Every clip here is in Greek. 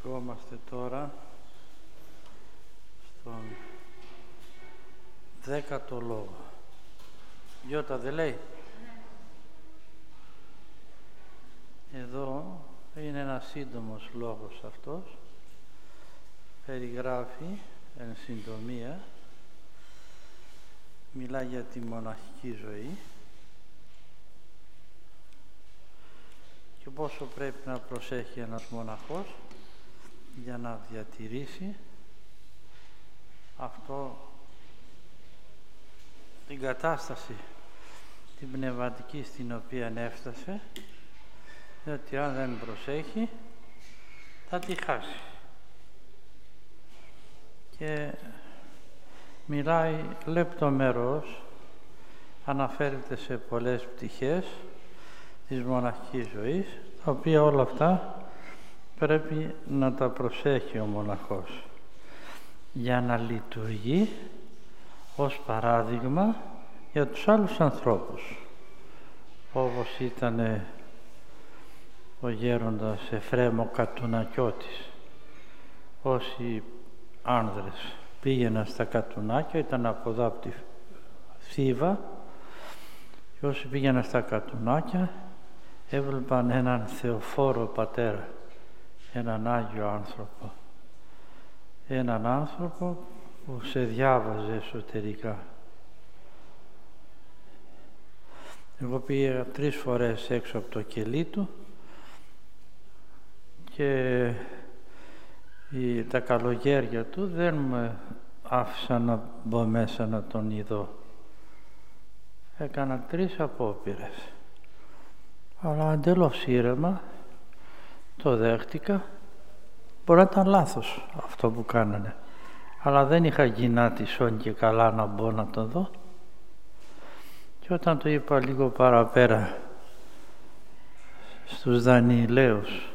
Βρισκόμαστε τώρα στον 10ο λόγο. Γιώτα δεν λέει. Εδώ είναι ένας σύντομος λόγος αυτός. Περιγράφει εν συντομία, μιλά για τη μοναχική ζωή και πόσο πρέπει να προσέχει ένας μοναχός για να διατηρήσει αυτό, την κατάσταση την πνευματική στην οποία έφτασε, διότι αν δεν προσέχει θα τη χάσει. Και μιλάει λεπτομερώς, αναφέρεται σε πολλές πτυχές της μοναχικής ζωής, τα οποία όλα αυτά πρέπει να τα προσέχει ο μοναχός για να λειτουργεί ως παράδειγμα για τους άλλους ανθρώπους, όπως ήταν ο γέροντας Εφραίμ ο Κατουνακιώτης. Όσοι άνδρες πήγαιναν στα Κατουνάκια, ήταν από εδώ από τη Θήβα, και όσοι πήγαιναν στα Κατουνάκια έβλεπαν έναν θεοφόρο πατέρα, έναν Άγιο άνθρωπο, έναν άνθρωπο που σε διάβαζε εσωτερικά. Εγώ πήγα 3 φορές έξω από το κελί του και τα καλογέρια του δεν με άφησαν να μπω μέσα να τον ειδώ. Έκανα 3 απόπειρες, αλλά εντελώς ήρεμα το δέχτηκα. Μπορεί να ήταν λάθος αυτό που κάνανε, αλλά δεν είχα γυνάτισον και καλά να μπω να τον δω. Και όταν το είπα λίγο παραπέρα στους Δανιηλαίους,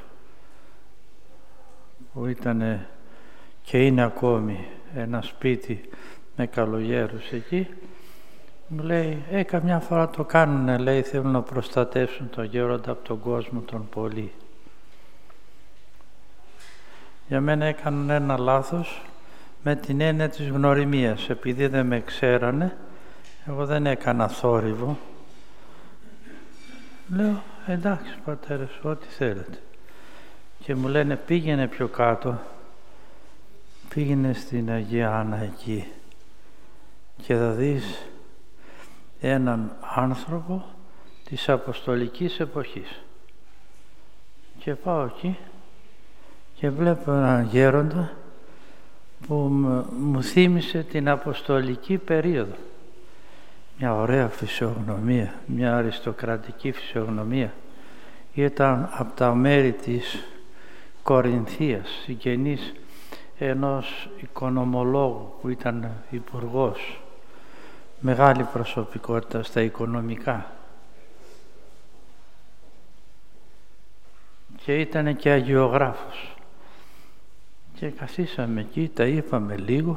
που ήταν και είναι ακόμη ένα σπίτι με καλογέρους εκεί, μου λέει, καμιά φορά το κάνουνε, λέει, θέλουν να προστατεύσουν τον γέροντα από τον κόσμο τον πολύ. Για μένα έκαναν ένα λάθος με την έννοια της γνωριμίας. Επειδή δεν με ξέρανε, εγώ δεν έκανα θόρυβο. Λέω, εντάξει πατέρες, ό,τι θέλετε. Και μου λένε, πήγαινε πιο κάτω, πήγαινε στην Αγία Άννα εκεί και θα δεις έναν άνθρωπο της Αποστολικής εποχής. Και πάω εκεί και βλέπω έναν γέροντα που μου θύμισε την Αποστολική περίοδο. Μια ωραία φυσιογνωμία, μια αριστοκρατική φυσιογνωμία. Ήταν από τα μέρη της Κορινθίας, συγγενής ενός οικονομολόγου που ήταν υπουργός, μεγάλη προσωπικότητα στα οικονομικά. Και ήταν και αγιογράφος. Και καθίσαμε εκεί, τα είπαμε λίγο.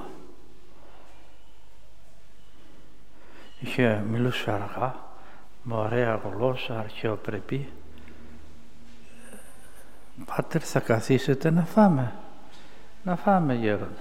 Μιλούσε αργά, με ωραία γλώσσα, αρχαιοπρεπή. Πάτερ, θα καθίσετε να φάμε. Να φάμε, γέροντα.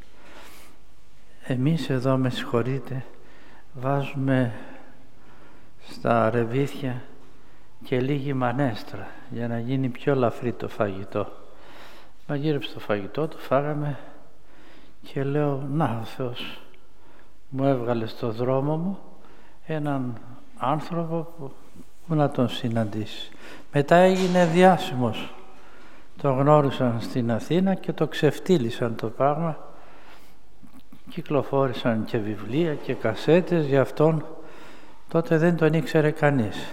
Εμείς εδώ, με συγχωρείτε, βάζουμε στα ρεβίθια και λίγη μανέστρα για να γίνει πιο ελαφρύ το φαγητό. Μαγείρεψε το φαγητό, το φάγαμε και λέω, να, ο Θεός μου έβγαλε στο δρόμο μου έναν άνθρωπο που να τον συναντήσει. Μετά έγινε διάσημος. Το γνώρισαν στην Αθήνα και το ξεφτύλισαν το πράγμα. Κυκλοφόρησαν και βιβλία και κασέτες για αυτόν. Τότε δεν τον ήξερε κανείς.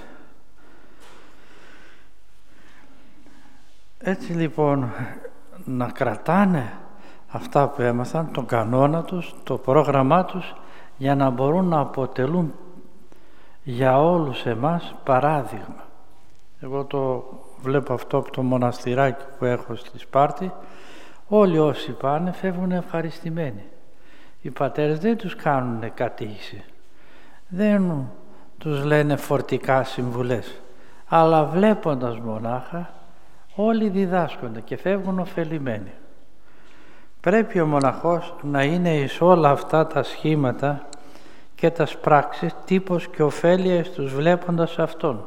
Έτσι λοιπόν, να κρατάνε αυτά που έμαθαν, τον κανόνα τους, το πρόγραμμά τους, για να μπορούν να αποτελούν για όλους εμάς παράδειγμα. Εγώ το βλέπω αυτό από το μοναστηράκι που έχω στη Σπάρτη. Όλοι όσοι πάνε φεύγουν ευχαριστημένοι. Οι πατέρες δεν τους κάνουν κατήχηση, δεν τους λένε φορτικά συμβουλές, αλλά βλέποντας μονάχα Όλοι διδάσκονται και φεύγουν ωφελημένοι. Πρέπει ο μοναχός να είναι εις όλα αυτά τα σχήματα και τας πράξεις τύπος και ωφέλεια στους βλέποντας αυτόν.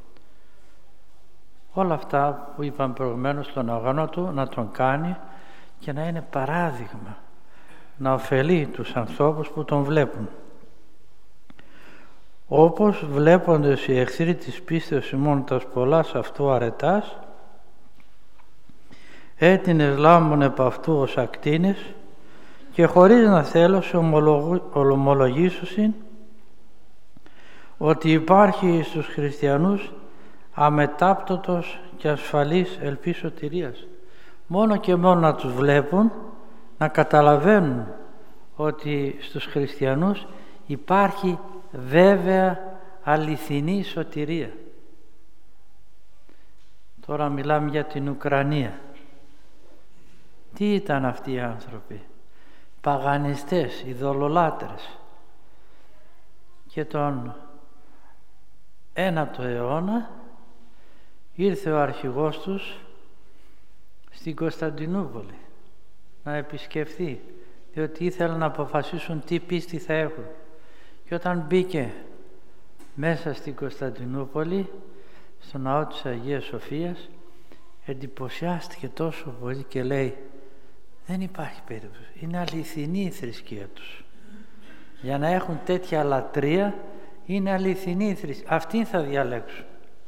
Όλα αυτά που είπαμε προηγουμένως στον αγώνα του να τον κάνει και να είναι παράδειγμα, να ωφελεί τους ανθρώπους που τον βλέπουν. Όπως βλέποντες οι εχθροί της πίστεως ημών τας πολλάς αυτού αρετάς, έτεινες λάμπων επ' αυτού ως ακτίνες και χωρίς να θέλω σε ομολογήσουσιν ότι υπάρχει στους χριστιανούς αμετάπτωτος και ασφαλής ελπής σωτηρίας. Μόνο και μόνο να τους βλέπουν, να καταλαβαίνουν ότι στους χριστιανούς υπάρχει βέβαια αληθινή σωτηρία. Τώρα μιλάμε για την Ουκρανία. Τι ήταν αυτοί οι άνθρωποι? Παγανιστές, ειδωλολάτρες. Και τον 9ο αιώνα ήρθε ο αρχηγός τους στην Κωνσταντινούπολη να επισκεφθεί, διότι ήθελαν να αποφασίσουν τι πίστη θα έχουν. Και όταν μπήκε μέσα στην Κωνσταντινούπολη, στο ναό της Αγίας Σοφίας, εντυπωσιάστηκε τόσο πολύ και λέει: δεν υπάρχει περίπτωση, είναι αληθινή η θρησκεία τους. Για να έχουν τέτοια λατρεία, είναι αληθινή η θρησκεία. Αυτήν θα διαλέξουν.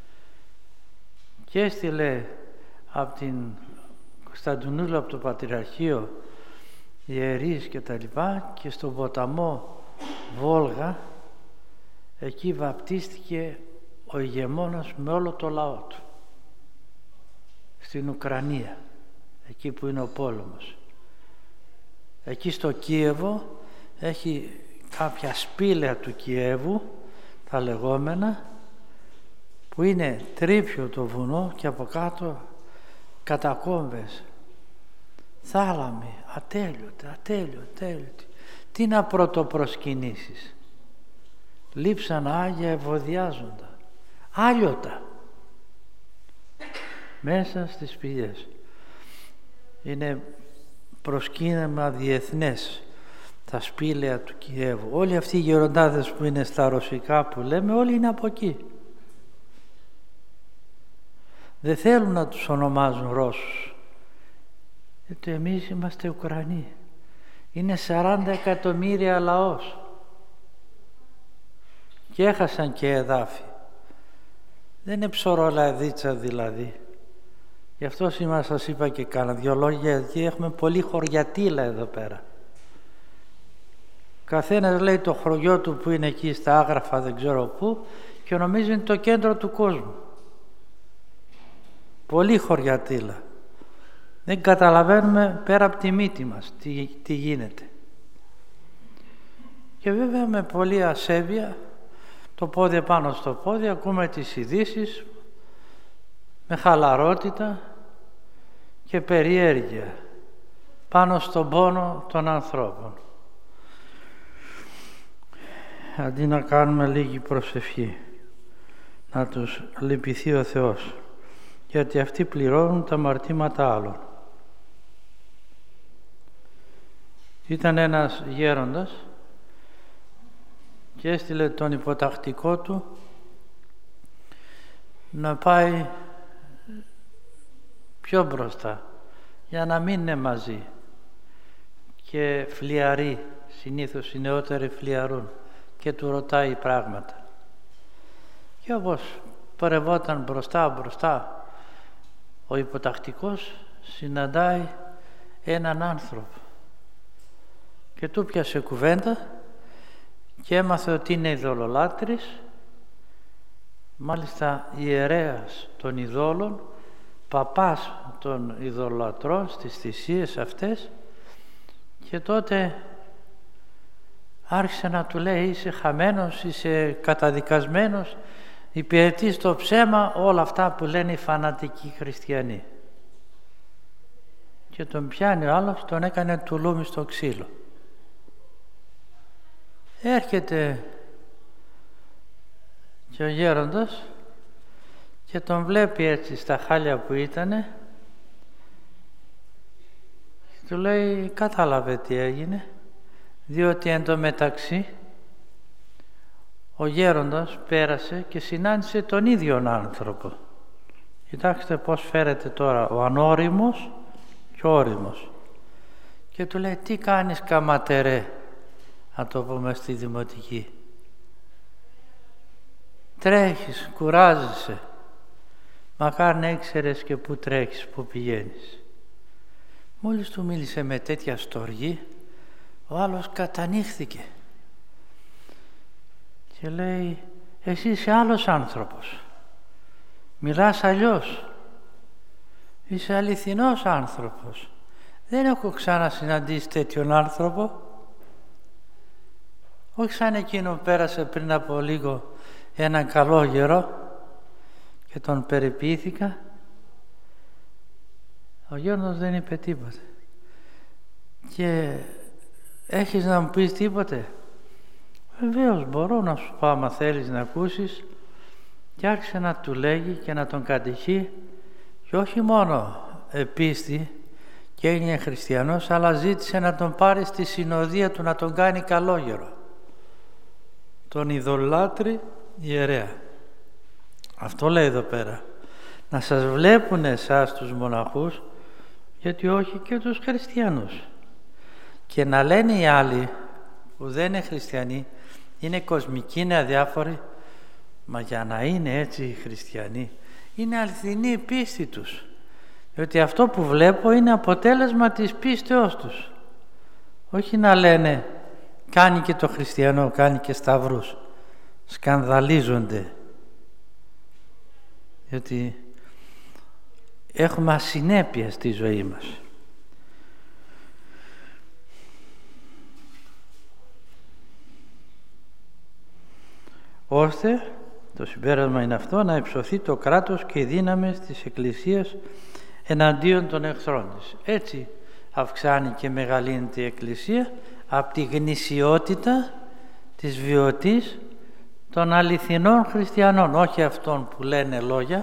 Και έστειλε από την Κωνσταντινούπολη, από το Πατριαρχείο, ιερείς και τα λοιπά, και στον ποταμό Βόλγα, εκεί βαπτίστηκε ο ηγεμόνας με όλο το λαό του. Στην Ουκρανία, εκεί που είναι ο πόλεμος. Εκεί στο Κίεβο έχει κάποια σπήλαια του Κιέβου, τα λεγόμενα, που είναι τρίπιο το βουνό και από κάτω κατακόμβες, θάλαμοι, ατέλειωτοι. Τι να πρωτοπροσκυνήσεις? Λείψαν Άγια ευωδιάζοντα, άλιωτα, μέσα στις πηγές. Είναι προσκύνημα διεθνές τα σπήλαια του Κιέβου. Όλοι αυτοί οι γεροντάδες που είναι στα ρωσικά που λέμε, όλοι είναι από εκεί. Δεν θέλουν να τους ονομάζουν Ρώσους, γιατί εμείς είμαστε Ουκρανοί. Είναι 40 εκατομμύρια λαός και έχασαν και εδάφη. Δεν είναι ψωρολαδίτσα δηλαδή. Γι' αυτό σήμερα σας είπα και κάνα δυο λόγια, γιατί έχουμε πολύ χωριατήλα εδώ πέρα. Καθένας λέει το χωριό του που είναι εκεί στα Άγραφα, δεν ξέρω πού, και νομίζει είναι το κέντρο του κόσμου. Πολύ χωριατήλα. Δεν καταλαβαίνουμε πέρα από τη μύτη μας τι γίνεται. Και βέβαια με πολλή ασέβεια, το πόδι πάνω στο πόδι, ακούμε τις ειδήσεις με χαλαρότητα και περιέργεια πάνω στον πόνο των ανθρώπων. Αντί να κάνουμε λίγη προσευχή, να τους λυπηθεί ο Θεός, γιατί αυτοί πληρώνουν τα αμαρτήματα άλλων. Ήταν ένας γέροντας και έστειλε τον υποτακτικό του να πάει πιο μπροστά για να μην είναι μαζί, και φλιαρεί, συνήθως οι νεότεροι φλιαρούν και του ρωτάει πράγματα. Και όπως παρευόταν μπροστά ο υποτακτικός, συναντάει έναν άνθρωπο και του πιάσε κουβέντα και έμαθε ότι είναι ειδωλολάτρης, μάλιστα ιερέας των ειδόλων, παπάς των ειδωλολατρών στις θυσίες αυτές. Και τότε άρχισε να του λέει: είσαι χαμένος, είσαι καταδικασμένος, υπηρετείς το ψέμα, όλα αυτά που λένε οι φανατικοί χριστιανοί. Και τον πιάνει ο άλλος, τον έκανε τουλούμι στο ξύλο. Έρχεται και ο γέροντας και τον βλέπει έτσι στα χάλια που ήτανε του λέει, κατάλαβε τι έγινε, διότι εν τω μεταξύ ο γέροντας πέρασε και συνάντησε τον ίδιον άνθρωπο. Κοιτάξτε πώς φέρεται τώρα ο ανώριμος και ο όριμος. Και του λέει, τι κάνεις καματερέ, να το πούμε στη δημοτική. Τρέχεις, κουράζεσαι. Μακάρι να ήξερες και πού τρέχεις, πού πηγαίνεις. Μόλις του μίλησε με τέτοια στοργή, ο άλλος κατανύχθηκε. Και λέει, εσύ είσαι άλλος άνθρωπος. Μιλάς αλλιώς. Είσαι αληθινός άνθρωπος. Δεν έχω ξανασυναντήσει τέτοιον άνθρωπο. Όχι σαν εκείνο που πέρασε πριν από λίγο έναν καλό γερό και τον περιποιήθηκα. Ο γέροντας δεν είπε τίποτε. Και έχεις να μου πεις τίποτε? Βεβαίως μπορώ να σου πω άμα θέλεις να ακούσεις. Και άρχισε να του λέγει και να τον κατηχεί, και όχι μόνο επίστη και έγινε χριστιανός, αλλά ζήτησε να τον πάρει στη συνοδεία του, να τον κάνει καλόγερο. Τον ειδωλάτρη ιερέα. Αυτό λέει εδώ πέρα. Να σας βλέπουν εσάς τους μοναχούς, γιατί όχι και τους χριστιανούς. Και να λένε οι άλλοι που δεν είναι χριστιανοί, είναι κοσμικοί, είναι αδιάφοροι, μα για να είναι έτσι οι χριστιανοί, είναι αληθινή η πίστη τους. Διότι αυτό που βλέπω είναι αποτέλεσμα της πίστεώς τους. Όχι να λένε, κάνει και το χριστιανό, κάνει και σταυρούς. Σκανδαλίζονται. Διότι έχουμε ασυνέπεια στη ζωή μας. Ώστε το συμπέρασμα είναι αυτό, να υψωθεί το κράτος και οι δύναμες της Εκκλησίας εναντίον των εχθρών της. Έτσι αυξάνει και μεγαλύνεται η Εκκλησία από τη γνησιότητα της βιωτής των αληθινών χριστιανών, όχι αυτών που λένε λόγια,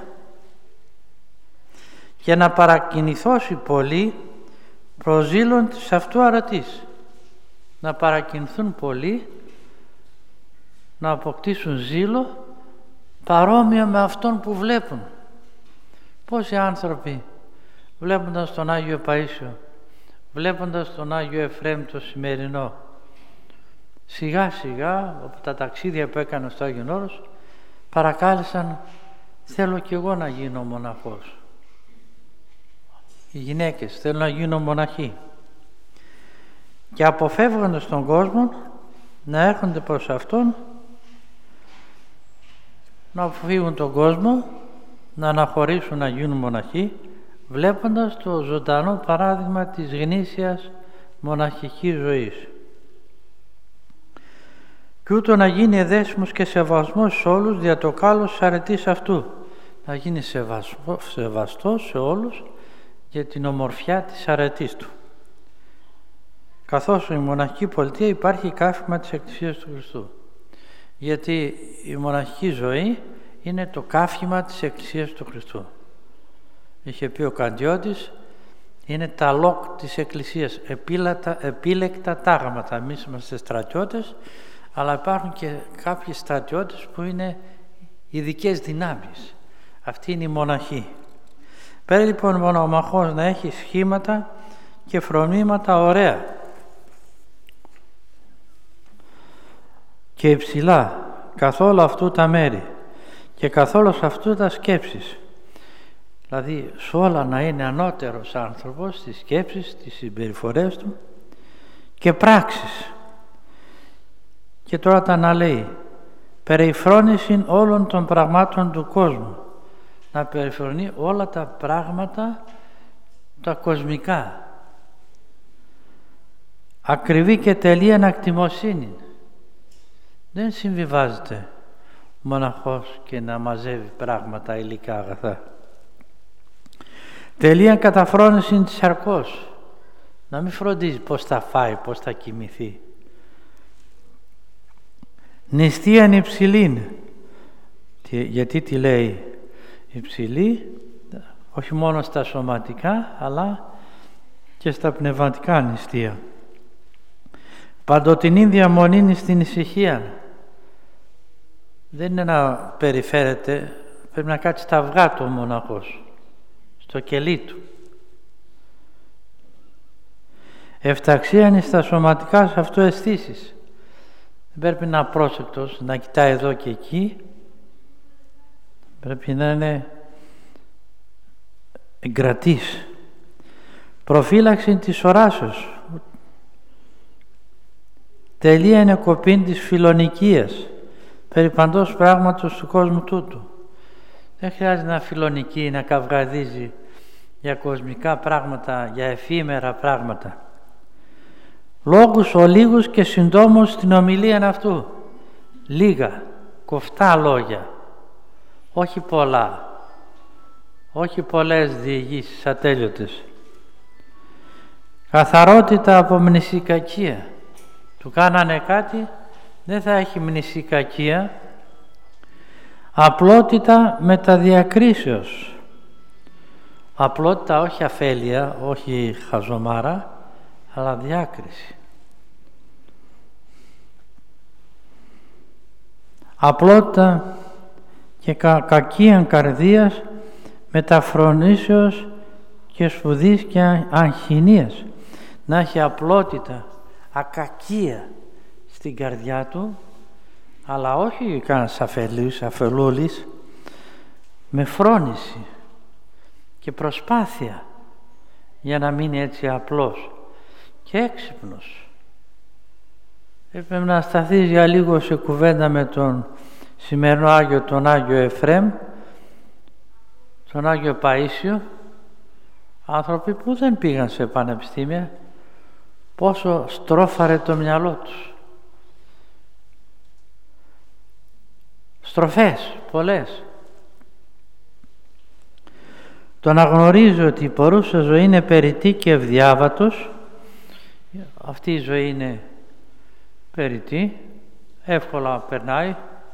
και να παρακινηθώσει πολύ προς ζήλον της αυτού αρατής. Να παρακινηθούν πολύ, να αποκτήσουν ζήλο παρόμοιο με αυτόν που βλέπουν. Πόσοι άνθρωποι βλέποντας τον Άγιο Παΐσιο, βλέποντας τον Άγιο Εφραίμ το σημερινό, σιγά σιγά από τα ταξίδια που έκανα στο Άγιον Όρος, παρακάλεσαν, θέλω κι εγώ να γίνω μοναχός. Οι γυναίκες θέλουν να γίνω μοναχοί. Και αποφεύγοντας τον κόσμο να έρχονται προς αυτόν, να αποφύγουν τον κόσμο, να αναχωρήσουν να γίνουν μοναχοί, βλέποντας το ζωντανό παράδειγμα της γνήσιας μοναχικής ζωής. Και ούτω να γίνει εδέσιμος και σεβασμός σε όλους δια το κάλος της αρετής αυτού. Να γίνει σεβαστός σε όλους για την ομορφιά της αρετής του. Καθώς η μοναχική πολιτεία υπάρχει καύχημα της Εκκλησίας του Χριστού. Γιατί η μοναχική ζωή είναι το καύχημα της Εκκλησίας του Χριστού. Είχε πει ο Καντιώτης, είναι τα λόκ της Εκκλησίας, επίλεκτα τάγματα. Εμείς είμαστε στρατιώτες, αλλά υπάρχουν και κάποιοι στρατιώτες που είναι ειδικές δυνάμεις. Αυτή είναι η μοναχή. Πρέπει λοιπόν ο μοναχός να έχει σχήματα και φρονήματα ωραία και υψηλά καθόλου αυτού τα μέρη και καθόλου αυτού τα σκέψεις. Δηλαδή σε όλα να είναι ανώτερος άνθρωπος στις σκέψεις, στις συμπεριφορές του και πράξεις. Και τώρα τα αναλύει. Περιφρόνηση όλων των πραγμάτων του κόσμου. Να περιφρονεί όλα τα πράγματα τα κοσμικά. Ακριβή και τελεία ανακτημοσύνη. Δεν συμβιβάζεται ο μοναχός και να μαζεύει πράγματα υλικά αγαθά. Τελεία καταφρόνηση της σαρκός. Να μην φροντίζει πώς θα φάει, πώς θα κοιμηθεί. Νηστείαν υψηλήν. Γιατί τι λέει υψηλή, όχι μόνο στα σωματικά, αλλά και στα πνευματικά νηστεία. Παντοτινή διαμονή στην ησυχία. Δεν είναι να περιφέρεται, πρέπει να κάτσει στα αυγά του ο μοναχός, στο κελί του. Εφταξίαν στα σωματικά σε αυτό αισθήσεις. Δεν πρέπει να είναι απρόσεκτος, να κοιτάει εδώ και εκεί. Πρέπει να είναι εγκρατής. Προφύλαξη της οράσεως. Τελεία είναι κοπήν της φιλονικίας, περί παντός πράγματος του κόσμου τούτου. Δεν χρειάζεται να φιλονικεί, να καυγαδίζει για κοσμικά πράγματα, για εφήμερα πράγματα. Λόγους ολίγους και συντόμως στην ομιλία αυτού. Λίγα, κοφτά λόγια, όχι πολλά, όχι πολλές διηγήσεις ατέλειωτες. Καθαρότητα από μνησικακία. Του κάνανε κάτι, δεν θα έχει μνησικακία. Απλότητα μεταδιακρίσεως. Απλότητα, όχι αφέλεια, όχι χαζομάρα, αλλά διάκριση. Απλότητα και κακίαν καρδίας, μεταφρονήσεως και σπουδής και αγχυνίας. Να έχει απλότητα, ακακία στην καρδιά του, αλλά όχι κανένας αφελούλης, με φρόνηση και προσπάθεια για να μείνει έτσι απλός και έξυπνος. Έπρεπε να σταθείς για λίγο σε κουβέντα με τον σημερινό Άγιο, τον Άγιο Εφραίμ, τον Άγιο Παΐσιο, άνθρωποι που δεν πήγαν σε πανεπιστήμια, πόσο στρόφαρε το μυαλό τους. Στροφές πολλές. Το να γνωρίζει ότι η παρούσα ζωή είναι περιττή και ευδιάβατος, αυτή η ζωή είναι περιττή, εύκολα περνάει,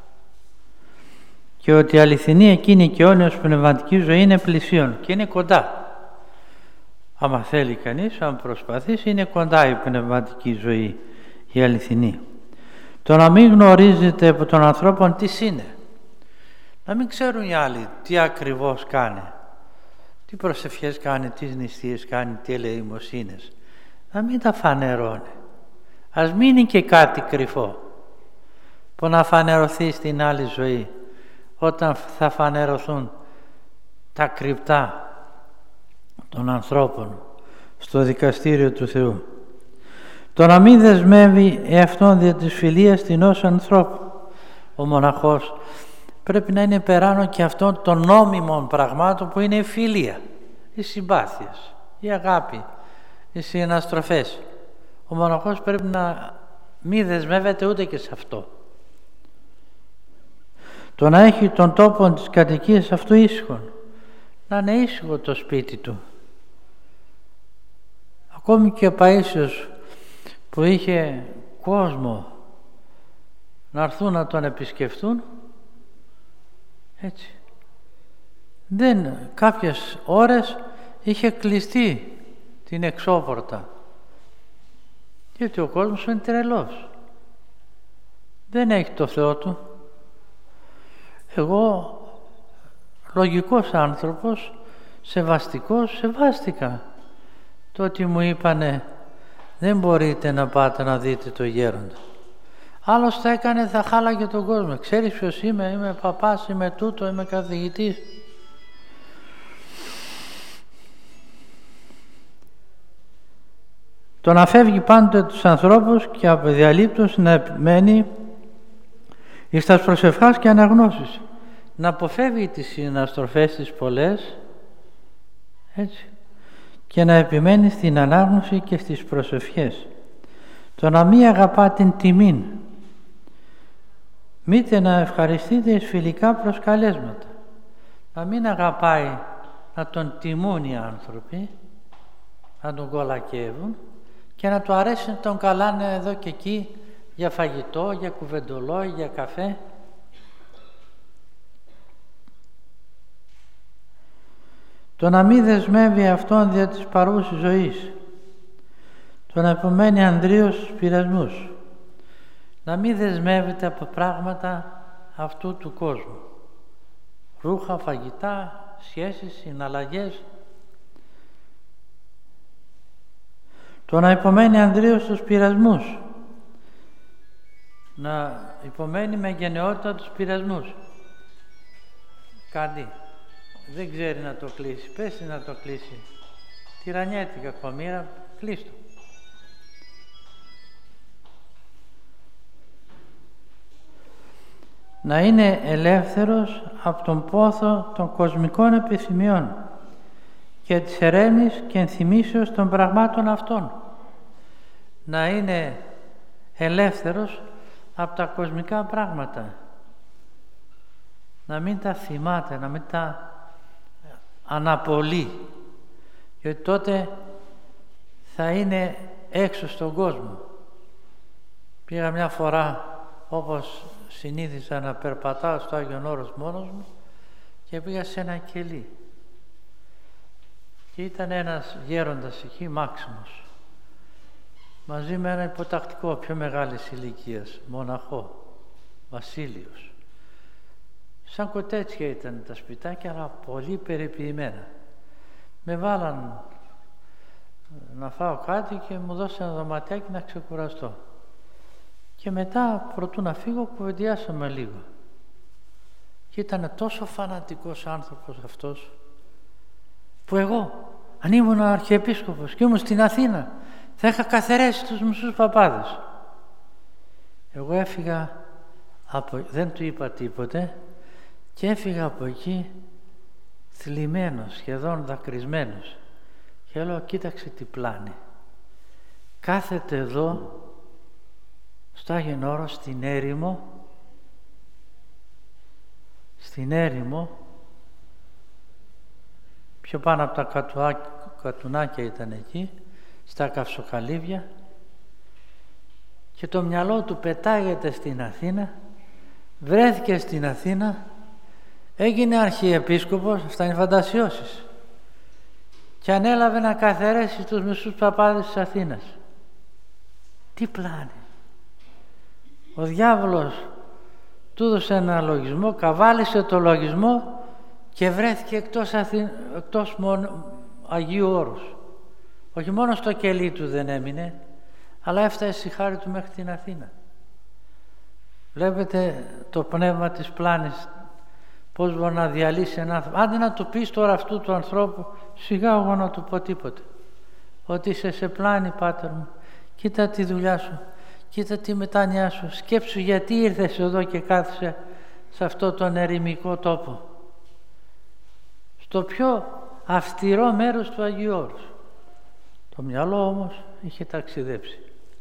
και ότι η αληθινή εκείνη και αιώνιος πνευματική ζωή είναι πλησίον και είναι κοντά. Άμα θέλει κανείς, αν προσπαθήσει, είναι κοντά η πνευματική ζωή, η αληθινή. Το να μην γνωρίζετε από τον ανθρώπων τι είναι. Να μην ξέρουν οι άλλοι τι ακριβώς κάνει. Τι προσευχές κάνει, τι νηστείες κάνει, τι ελεημοσύνες. Να μην τα φανερώνει. Ας μείνει και κάτι κρυφό που να φανερωθεί στην άλλη ζωή, όταν θα φανερωθούν τα κρυπτά των ανθρώπων στο δικαστήριο του Θεού. Το να μην δεσμεύει εαυτόν δια της φιλίας την ως ανθρώπου. Ο μοναχός πρέπει να είναι περάνω και αυτών των νόμιμων πραγμάτων που είναι η φιλία, οι συμπάθειες, η αγάπη, οι συναστροφές. Ο μοναχός πρέπει να μην δεσμεύεται ούτε και σε αυτό. Το να έχει τον τόπο της κατοικίας αυτού ήσυχον, να είναι ήσυχο το σπίτι του. Ακόμη και ο Παΐσιος που είχε κόσμο να έρθουν να τον επισκεφτούν, έτσι, κάποιες ώρες είχε κλειστεί την εξώπορτα, γιατί ο κόσμος είναι τρελός, δεν έχει το Θεό του. Εγώ, λογικός άνθρωπος, σεβαστικός, σεβάστηκα το ότι μου είπανε δεν μπορείτε να πάτε να δείτε το γέροντα. Άλλος θα έκανε, θα χάλαγε τον κόσμο. Ξέρεις ποιος είμαι, είμαι παπάς, είμαι τούτο, είμαι καθηγητής. Το να φεύγει πάντοτε τους ανθρώπους και από διαλείπτους να επιμένει εις τας προσευχάς και αναγνώσεις. Να αποφεύγει τις συναστροφές τις πολλές, έτσι, και να επιμένει στην ανάγνωση και στις προσευχές. Το να μην αγαπά την τιμήν, μήτε να ευχαριστείτε εις φιλικά προσκαλέσματα. Να μην αγαπάει να τον τιμούν οι άνθρωποι, να τον κολακεύουν και να του αρέσει να τον καλάνε εδώ και εκεί για φαγητό, για κουβεντολόι, για καφέ. Το να μην δεσμεύει αυτόν δια της παρούσης ζωής. Το να υπομένει ανδρείως στους πειρασμούς. Να μην δεσμεύεται από πράγματα αυτού του κόσμου. Ρούχα, φαγητά, σχέσεις, συναλλαγές. Το να υπομένει ανδρείως στους πειρασμούς. Να υπομένει με γενναιότητα τους πειρασμούς. Κάτι. Δεν ξέρει να το κλείσει. Πες να το κλείσει. Τυραννιέται η κακομοίρα. Κλείστο. Να είναι ελεύθερος από τον πόθο των κοσμικών επιθυμιών και της ερέμης και ενθυμίσεως των πραγμάτων αυτών. Να είναι ελεύθερος από τα κοσμικά πράγματα. Να μην τα θυμάται, να μην τα αναπολύει, γιατί τότε θα είναι έξω στον κόσμο. Πήγα μια φορά, όπως συνήθισα, να περπατάω στο Άγιον Όρος μόνος μου και πήγα σε ένα κελί και ήταν ένας γέροντας εκεί, Μάξιμος, μαζί με ένα υποτακτικό πιο μεγάλης ηλικίας, μοναχό, Βασίλειος. Σαν κοτέτσια ήταν τα σπιτάκια, αλλά πολύ περιποιημένα. Με βάλαν να φάω κάτι και μου δώσαν ένα δωματιάκι να ξεκουραστώ. Και μετά, προτού να φύγω, κουβεντιάσαμε λίγο. Και ήταν τόσο φανατικός άνθρωπος αυτός, που εγώ, αν ήμουν αρχιεπίσκοπος και ήμουν στην Αθήνα, θα είχα καθαρέσει τους μισούς παπάδες. Εγώ έφυγα, δεν του είπα τίποτε, και έφυγα από εκεί θλιμμένος, σχεδόν δακρυσμένος. Και λέω, κοίταξε τι πλάνη. Κάθεται εδώ, στο Άγιον Όρο, στην έρημο, πιο πάνω από τα κατουνάκια ήταν εκεί, στα καυσοκαλύβια, και το μυαλό του πετάγεται στην Αθήνα, βρέθηκε στην Αθήνα, έγινε αρχιεπίσκοπος, αυτά είναι φαντασιώσεις, και ανέλαβε να καθαρίσει τους μισούς παπάδες της Αθήνας. Τι πλάνη! Ο διάβολος του έδωσε ένα λογισμό, καβάλισε το λογισμό και βρέθηκε εκτός Αγίου Όρους. Όχι μόνο στο κελί του δεν έμεινε, αλλά έφτασε στη χάρη του μέχρι την Αθήνα. Βλέπετε το πνεύμα της πλάνης, πώς μπορεί να διαλύσει έναν άνθρωπο. Άντε να του πεις τώρα αυτού του ανθρώπου, σιγά εγώ να του πω τίποτε, ότι είσαι σε πλάνη, Πάτερ μου, κοίτα τη δουλειά σου, κοίτα τη μετάνοιά σου, σκέψου γιατί ήρθες εδώ και κάθισε σε αυτό τον ερημικό τόπο, στο πιο αυστηρό μέρος του Αγίου Όρους. Το μυαλό όμως είχε ταξιδέψει.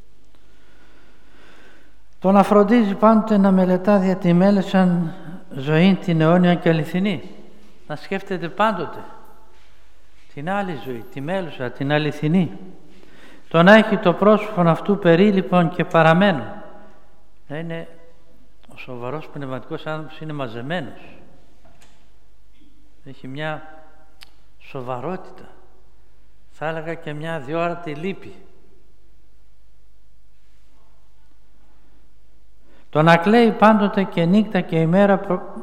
Το να φροντίζει πάντοτε να μελετά δια τη μέλεσαν ζωή την αιώνια και αληθινή. Να σκέφτεται πάντοτε την άλλη ζωή, τη μέλουσα, την αληθινή. Το να έχει το πρόσωπο αυτού περίληπον και παραμένον. Να είναι ο σοβαρός πνευματικός άνθρωπος, είναι μαζεμένος. Έχει μια σοβαρότητα. Θα έλεγα και μια διόρατη λύπη. Το να κλαίει πάντοτε και νύχτα και ημέρα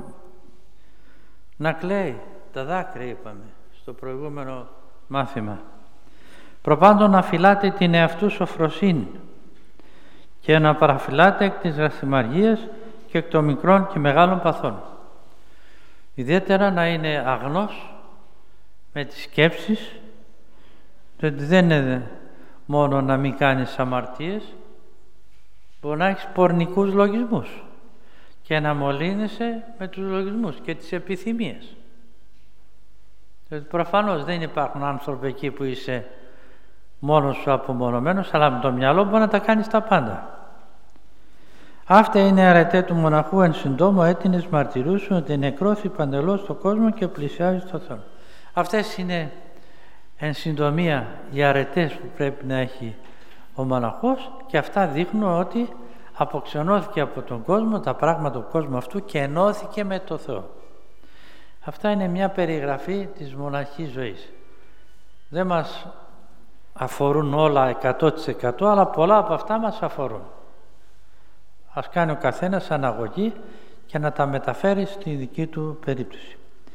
να κλαίει, τα δάκρυα είπαμε στο προηγούμενο μάθημα. Προπάντων να φυλάται την εαυτού σοφροσύνη και να παραφυλάται εκ της ραθυμαργίας και εκ των μικρών και μεγάλων παθών. Ιδιαίτερα να είναι αγνός με τις σκέψεις, διότι δεν είναι μόνο να μην κάνεις αμαρτίες, μπορεί να έχεις πορνικούς λογισμούς και να μολύνεσαι με τους λογισμούς και τις επιθυμίες. Διότι προφανώς δεν υπάρχουν άνθρωποι εκεί που είσαι μόνος σου απομονωμένος, αλλά με το μυαλό μπορεί να τα κάνεις τα πάντα. Αυτά είναι αρετέ του μοναχού εν συντόμο έτεινες μαρτυρούσουν ότι νεκρώθη παντελώς στον κόσμο και πλησιάζει στο Θεό. Αυτές είναι εν συντομία οι αρετές που πρέπει να έχει ο μοναχός, και αυτά δείχνουν ότι αποξενώθηκε από τον κόσμο, τα πράγματα του κόσμου αυτού, και ενώθηκε με το Θεό. Αυτά είναι μια περιγραφή της μοναχικής ζωής. Δεν μας αφορούν όλα 100%, αλλά πολλά από αυτά μας αφορούν. Ας κάνει ο καθένας αναγωγή και να τα μεταφέρει στη δική του περίπτωση.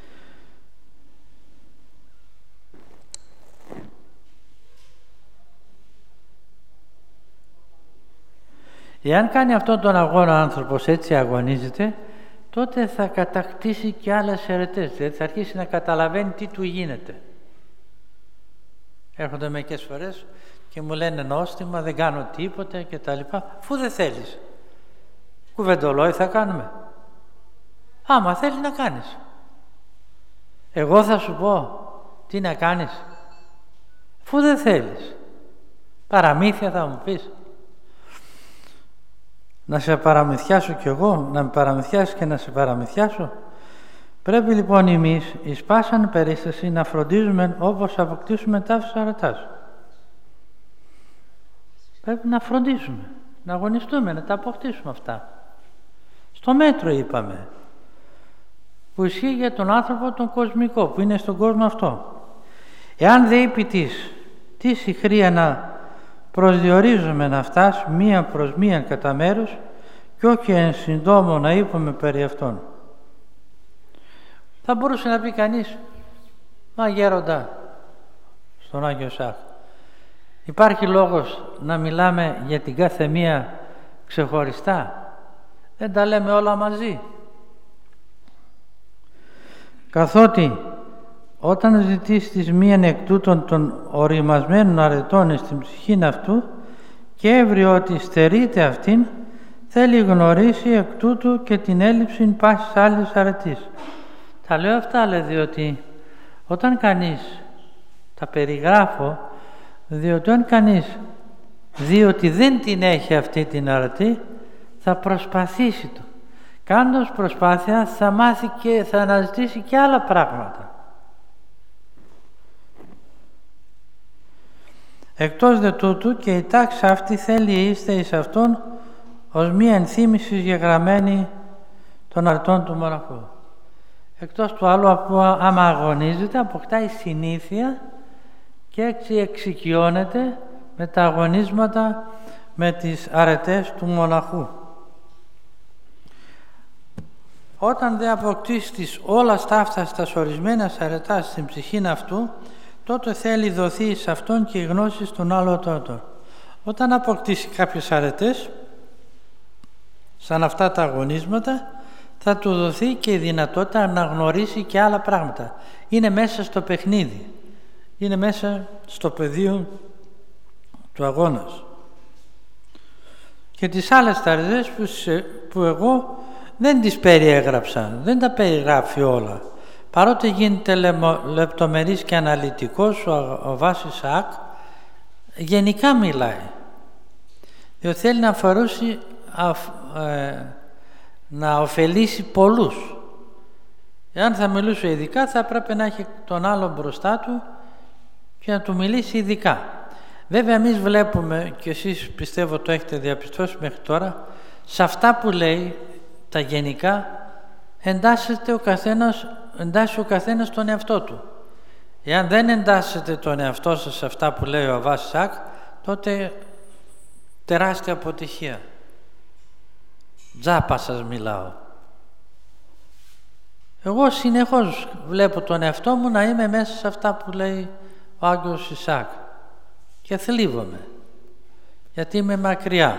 Εάν κάνει αυτόν τον αγώνα ο άνθρωπος, έτσι αγωνίζεται, τότε θα κατακτήσει και άλλες αιρετές, δηλαδή θα αρχίσει να καταλαβαίνει τι του γίνεται. Έρχονται μερικές φορές και μου λένε νόστιμα, δεν κάνω τίποτε και τα λοιπά. Αφού δεν θέλεις, κουβεντολόι θα κάνουμε. Άμα θέλει να κάνεις. Εγώ θα σου πω τι να κάνεις. Αφού δεν θέλεις. Παραμύθια θα μου πεις. Να σε παραμυθιάσω κι εγώ, να με παραμυθιάσεις και να σε παραμυθιάσω. Πρέπει λοιπόν εμείς εις πάσαν περίσταση να φροντίζουμε όπως αποκτήσουμε ταύτης αρετάς. Πρέπει να φροντίσουμε, να αγωνιστούμε, να τα αποκτήσουμε αυτά. Στο μέτρο είπαμε, που ισχύει για τον άνθρωπο τον κοσμικό, που είναι στον κόσμο αυτό. Εάν δεν είπε τι συχρία να προσδιορίζουμε να φτάσει μία προς μία κατά μέρους και όχι εν συντόμο να είπαμε περί αυτών. Θα μπορούσε να πει κανείς, μα γέροντα, στον Άγιο Σάκ, υπάρχει λόγος να μιλάμε για την κάθε μία ξεχωριστά. Δεν τα λέμε όλα μαζί. Καθότι όταν ζητήσει της μίαν εκ τούτων των οριμασμένων αρετών στην ψυχήν αυτού και έβρει ότι στερείται αυτήν, θέλει γνωρίσει εκ τούτου και την έλλειψη πάσης άλλης αρετής. Τα λέω αυτά, διότι όταν κανείς τα περιγράφω, διότι αν κανείς δει ότι δεν την έχει αυτή την αρετή, θα προσπαθήσει το. Κάνοντας προσπάθεια θα μάθει και θα αναζητήσει και άλλα πράγματα. Εκτός δε τούτου και η τάξη αυτή θέλει είστε εις αυτόν ως μία ενθύμηση γεγραμμένη των αρετών του μοναχού. Εκτός του άλλου, που άμα αγωνίζεται αποκτάει συνήθεια και έτσι εξοικειώνεται με τα αγωνίσματα με τις αρετές του μοναχού. Όταν δεν αποκτήσεις όλα αυτά στα ορισμένα αρετά στην ψυχήν αυτού, τότε θέλει δοθεί σε αυτόν και η γνώση στον άλλο τότε. Όταν αποκτήσει κάποιες αρετές, σαν αυτά τα αγωνίσματα, θα του δοθεί και η δυνατότητα να γνωρίσει και άλλα πράγματα. Είναι μέσα στο παιχνίδι. Είναι μέσα στο πεδίο του αγώνας. Και τις άλλες αρετές που εγώ δεν τις περιέγραψα, δεν τα περιγράφει όλα. Παρότι γίνεται λεπτομερής και αναλυτικός ο Βάσης Σακ, γενικά μιλάει. Διότι θέλει να αφορούσει, να ωφελήσει πολλούς. Εάν θα μιλούσε ειδικά, θα πρέπει να έχει τον άλλο μπροστά του και να του μιλήσει ειδικά. Βέβαια, εμείς βλέπουμε, και εσείς πιστεύω το έχετε διαπιστώσει μέχρι τώρα, σε αυτά που λέει τα γενικά εντάσσει ο καθένας τον εαυτό του. Εάν δεν εντάσσετε τον εαυτό σας σε αυτά που λέει ο Αβάς Σακ, τότε τεράστια αποτυχία. Τζάπα σας μιλάω. Εγώ συνεχώς βλέπω τον εαυτό μου να είμαι μέσα σε αυτά που λέει ο Άγιος Ισάκ και θλίβομαι, γιατί είμαι μακριά.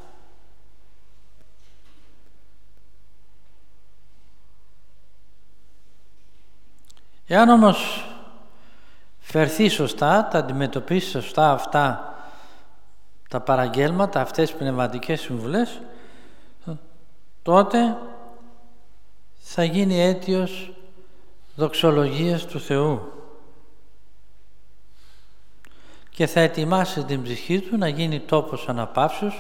Εάν όμως φερθεί σωστά, τα αντιμετωπίσει σωστά αυτά τα παραγγέλματα, αυτές τις πνευματικές συμβουλές, τότε θα γίνει αίτιος δοξολογίας του Θεού και θα ετοιμάσει την ψυχή του να γίνει τόπος αναπαύσεως,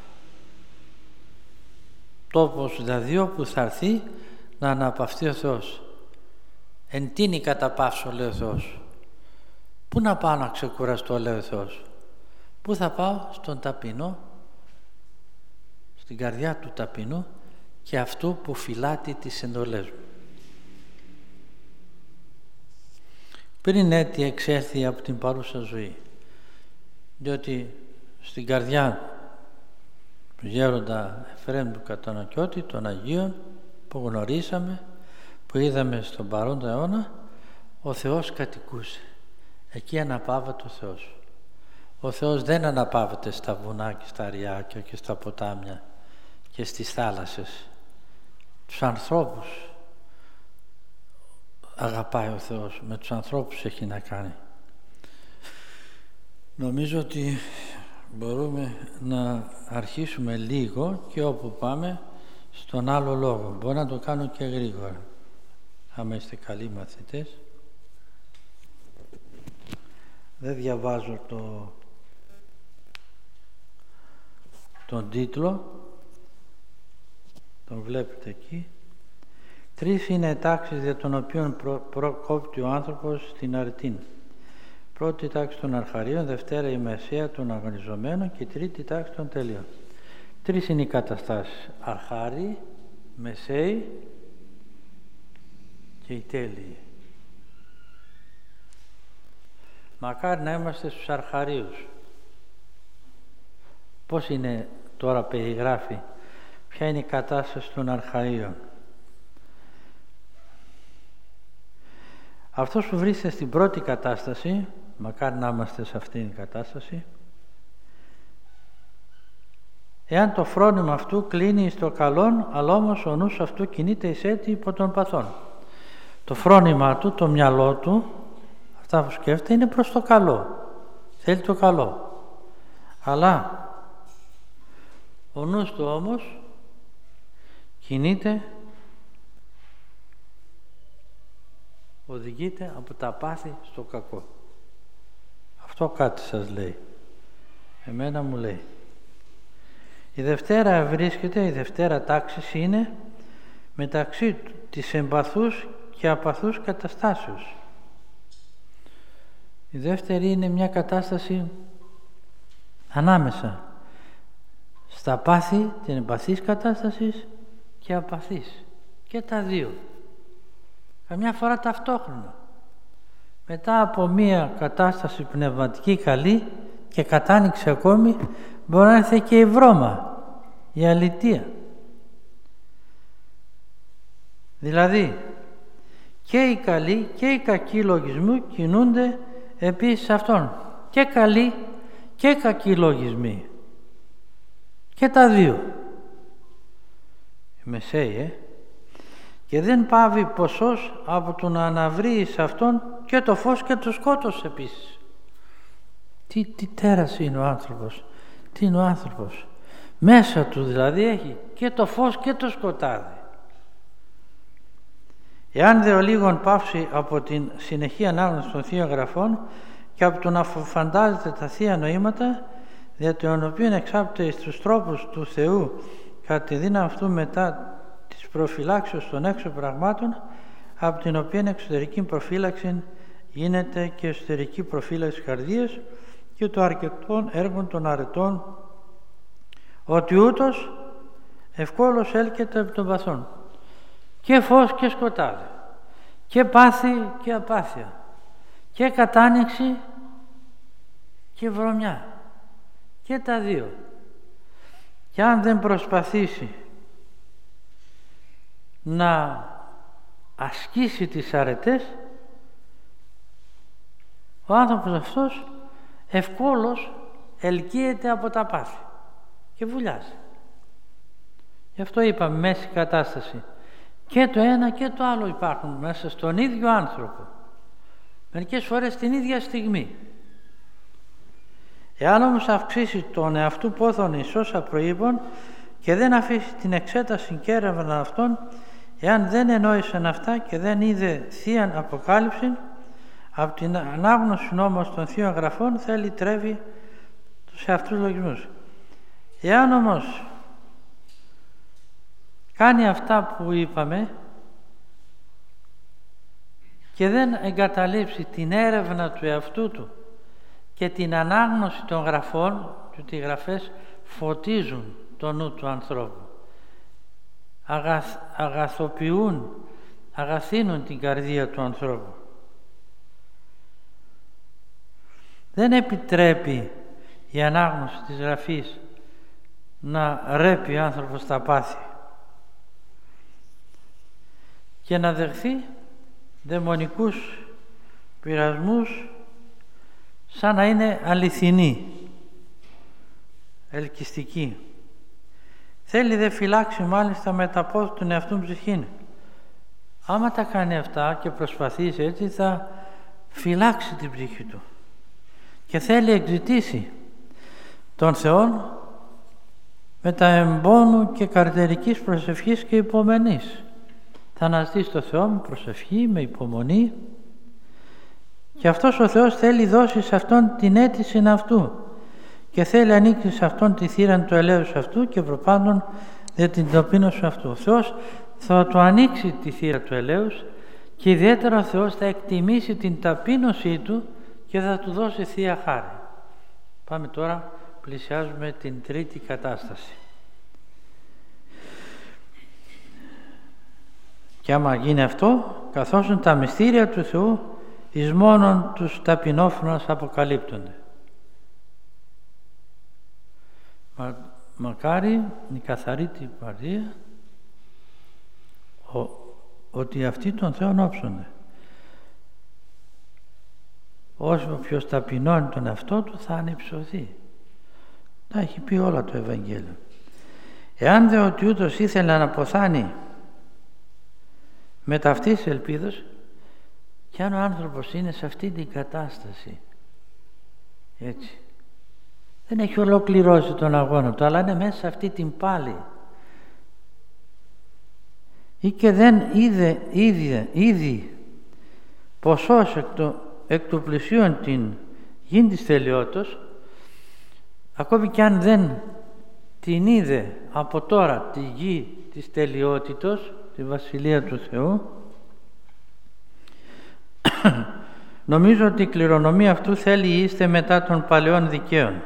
τόπος δηλαδή όπου θα έρθει να αναπαυθεί ο Θεός. Εν τίνη καταπαύσω, λέει ο Θεός. Πού να πάω να ξεκουραστώ, λέει ο Θεός. Πού θα πάω? Στον ταπεινό, στην καρδιά του ταπεινού και αυτού που φυλάτει τις εντολές μου. Πριν έτσι εξέλθει από την παρούσα ζωή. διότι στην καρδιά του γέροντα Εφραίμ του Κατανοκιώτη, των Αγίων που γνωρίσαμε, που είδαμε στον παρόντα αιώνα, ο Θεός κατοικούσε. Εκεί αναπαύεται ο Θεός. Ο Θεός δεν αναπαύεται στα βουνά και στα ριάκια και στα ποτάμια και στις θάλασσες. Τους ανθρώπους αγαπάει ο Θεός, με τους ανθρώπους έχει να κάνει. Νομίζω ότι μπορούμε να αρχίσουμε λίγο και όπου πάμε στον άλλο λόγο. Μπορώ να το κάνω και γρήγορα, άμα είστε καλοί μαθητές. Δεν διαβάζω τον τίτλο, τον βλέπετε εκεί. 3 είναι τάξεις για των οποίων προκόπτει ο άνθρωπος την αρετήν. Πρώτη τάξη των αρχαρίων, δευτέρα η μεσαία των αγωνιζομένων και τρίτη τάξη των τελείων. 3 είναι οι καταστάσεις: αρχάριοι, μεσαίοι και οι τέλειοι. Μακάρι να είμαστε στους αρχαρίους. Πώς είναι τώρα, περιγράφει ποια είναι η κατάσταση των αρχαρίων. Αυτός που βρίσκεται στην πρώτη κατάσταση, μακάρι να είμαστε σε αυτήν την κατάσταση, εάν το φρόνημα αυτού κλείνει στο καλόν, αλλά όμως ο νους αυτού κινείται εις έτη υπό των παθών. Το φρόνημα του, το μυαλό του, αυτά που σκέφτεται είναι προς το καλό. Θέλει το καλό. Αλλά ο νους του όμως κινείται, οδηγείται από τα πάθη στο κακό. Αυτό κάτι σας λέει. Εμένα μου λέει. Η δευτέρα βρίσκεται, η δευτέρα τάξη είναι μεταξύ της εμπαθούς και απαθούς καταστάσεως. Η δεύτερη είναι μια κατάσταση ανάμεσα στα πάθη, την εμπαθής κατάστασης και απαθής. Και τα δύο. Καμιά φορά ταυτόχρονα. Μετά από μια κατάσταση πνευματική καλή και κατάνοιξη ακόμη, μπορεί να έρθει και η βρώμα, η αλητεία. Δηλαδή, και οι καλοί και οι κακοί λογισμοί κινούνται επίσης αυτόν. Και καλοί και κακοί λογισμοί. Και τα δύο. Οι μεσαίοι, και δεν πάβει ποσός από το να αναβρει σε αυτόν και το φως και το σκότος επίσης. Τι τέρας είναι ο άνθρωπος, τι είναι ο άνθρωπος. Μέσα του δηλαδή έχει και το φως και το σκοτάδι. Εάν δε ο λίγον πάυσει από την συνεχή ανάγνωση των Θείων Γραφών και από το να φαντάζεται τα Θεία Νοήματα, δια των οποίων εξάπτεται εις τους τρόπους του Θεού κατά τη δύναμη αυτού μετά της προφυλάξεως των έξω πραγμάτων, από την οποία εξωτερική προφύλαξη γίνεται και εσωτερική προφύλαξη καρδίας και το αρκετών έργων των αρετών, ότι ούτως ευκόλως έλκεται από των παθών, και φως και σκοτάδι, και πάθη και απάθεια, και κατάνοιξη και βρωμιά, και τα δύο. Και αν δεν προσπαθήσει να ασκήσει τις αρετές, ο άνθρωπος αυτός ευκόλως ελκύεται από τα πάθη και βουλιάζει. Γι' αυτό είπαμε μέση κατάσταση. Και το ένα και το άλλο υπάρχουν μέσα στον ίδιο άνθρωπο. Μερικές φορές την ίδια στιγμή. Εάν όμως αυξήσει τον εαυτού πόθον εις όσα προείπων και δεν αφήσει την εξέταση και έρευνα αυτών, εάν δεν ενόησαν αυτά και δεν είδε θείαν αποκάλυψη, από την ανάγνωση όμως των Θείων Γραφών θέλει τρέβει τους εαυτούς λογισμούς. Εάν όμως κάνει αυτά που είπαμε και δεν εγκαταλείψει την έρευνα του εαυτού του και την ανάγνωση των γραφών, ότι οι γραφές φωτίζουν το νου του ανθρώπου, αγαθοποιούν, αγαθύνουν την καρδία του ανθρώπου. Δεν επιτρέπει η ανάγνωση της Γραφής, να ρέπει ο άνθρωπος τα πάθη και να δεχθεί δαιμονικούς πειρασμούς σαν να είναι αληθινοί, ελκυστικοί. Θέλει δε φυλάξει μάλιστα με τα πόδια του εαυτού ψυχήν. Άμα τα κάνει αυτά και προσπαθήσει έτσι, θα φυλάξει την ψυχή του και θέλει εξητήσει τον Θεόν με τα εμπόνου και καρτερικής προσευχής και υπομονής. Θα αναζητήσει το Θεό με προσευχή, με υπομονή, και αυτός ο Θεός θέλει δώσει σε αυτόν την αίτηση αυτού και θέλει ανοίξει σε αυτόν τη θύρα του ελέους αυτού και προπάντων δε την ταπείνωση αυτού. Ο Θεός θα του ανοίξει τη θύρα του ελέους και ιδιαίτερα ο Θεός θα εκτιμήσει την ταπείνωσή του και θα του δώσει Θεία Χάρη. Πάμε τώρα, πλησιάζουμε την τρίτη κατάσταση. Και άμα γίνει αυτό, καθώς τα μυστήρια του Θεού εις μόνον τους ταπεινόφρονες αποκαλύπτονται. Μακάρι η καθαρή την καρδία ότι αυτοί τον Θεόν όψονται. Όσο ποιος ταπεινώνει τον εαυτό του θα ανυψωθεί. Τα έχει πει όλα το Ευαγγέλιο. Εάν δε ότι ούτως ήθελε να αποθάνει με ταυτής ελπίδος, και αν ο άνθρωπος είναι σε αυτή την κατάσταση, έτσι, δεν έχει ολοκληρώσει τον αγώνα του, αλλά είναι μέσα σε αυτή την πάλη, ή και δεν ήδη ποσός εκ του πλησίον την γη της τελειότητος, ακόμη και αν δεν την είδε από τώρα τη γη της τελειότητος, τη Βασιλεία του Θεού, νομίζω ότι η κληρονομία αυτού θέλει είστε μετά των παλαιών δικαίων.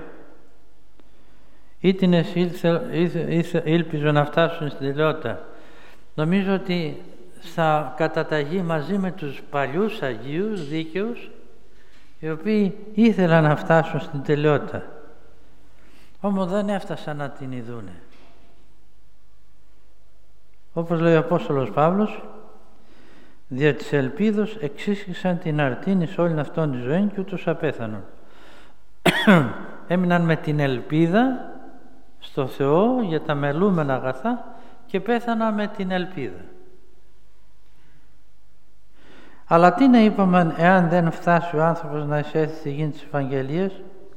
Ήτινες ήλπιζον να φτάσουν στην τελειότητα. Νομίζω ότι θα καταταγεί μαζί με τους παλιούς Αγίους δίκαιους, οι οποίοι ήθελαν να φτάσουν στην τελειότητα, όμως δεν έφτασαν να την ειδούνε. Όπως λέει ο Απόστολος Παύλος, δια της ελπίδος εξίσχυσαν την αρτήνη σε όλην αυτόν τη ζωή και ούτως απέθανον. Έμειναν με την ελπίδα στο Θεό για τα μελούμενα αγαθά και πέθανα με την ελπίδα. Αλλά τι να είπαμε εάν δεν φτάσει ο άνθρωπος να εισέλθει στη γη της Ευαγγελίας,